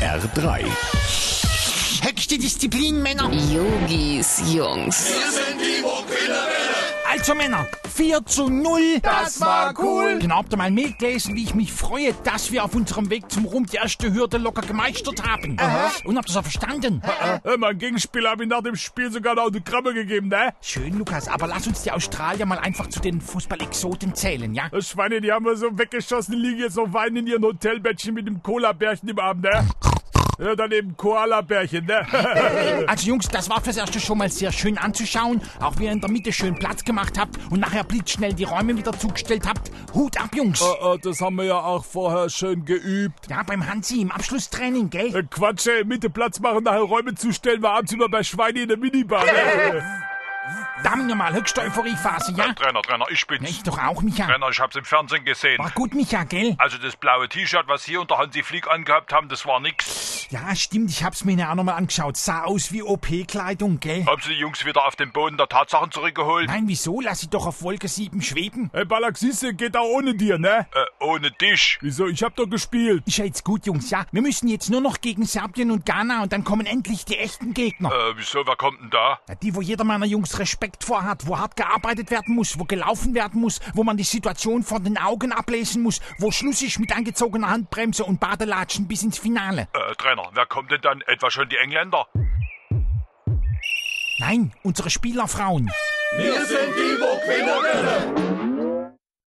SR3. Höchste Disziplin, Männer. Yogis, Jungs. Wir sind die Burgwinner. Also Männer, 4:0. Das war cool. Genau, habt ihr mal mitgelesen, wie ich mich freue, dass wir auf unserem Weg zum Ruhm die erste Hürde locker gemeistert haben. Und habt ihr es auch verstanden? Mein Gegenspieler hat mir nach dem Spiel sogar eine Autogramme gegeben, ne? Schön, Lukas, aber lass uns die Australier mal einfach zu den Fußball-Exoten zählen, ja? Das Schweine, die haben wir so weggeschossen, die liegen jetzt noch weinen in ihren Hotelbettchen mit dem Cola-Bärchen im Arm, ne? Ja, dann eben Koala-Bärchen, ne? Also Jungs, das war fürs Erste schon mal sehr schön anzuschauen. Auch wie ihr in der Mitte schön Platz gemacht habt und nachher blitzschnell die Räume wieder zugestellt habt. Hut ab, Jungs. Das haben wir ja auch vorher schön geübt. Ja, beim Hansi im Abschlusstraining, gell? Quatsch, ey, Mitte Platz machen, nachher Räume zustellen, war abends immer bei Schweine in der Minibar, ne? Da haben wir mal höchste Euphoriephase, ja? Trainer, ich bin's. Ja, ich doch auch, Micha. Trainer, ich hab's im Fernsehen gesehen. War gut, Micha, gell? Also das blaue T-Shirt, was Sie und der Hansi Flick angehabt haben, das war nix. Ja, stimmt, ich hab's mir auch nochmal angeschaut. Sah aus wie OP-Kleidung, gell? Haben Sie die Jungs wieder auf den Boden der Tatsachen zurückgeholt? Nein, wieso? Lass sie doch auf Wolke 7 schweben. Hey, Ballack, siehste, geht auch ohne dir, ne? Ohne dich. Wieso? Ich hab doch gespielt. Ist ja jetzt gut, Jungs, ja? Wir müssen jetzt nur noch gegen Serbien und Ghana und dann kommen endlich die echten Gegner. Wieso, wer kommt denn da? Ja, die, wo jeder meiner Jungs Respekt vor hat, wo hart gearbeitet werden muss, wo gelaufen werden muss, wo man die Situation vor den Augen ablesen muss, wo Schluss ist mit angezogener Handbremse und Badelatschen bis ins Finale. Trainer, wer kommt denn dann? Etwa schon die Engländer? Nein, unsere Spielerfrauen. Wir sind die Burgwinner.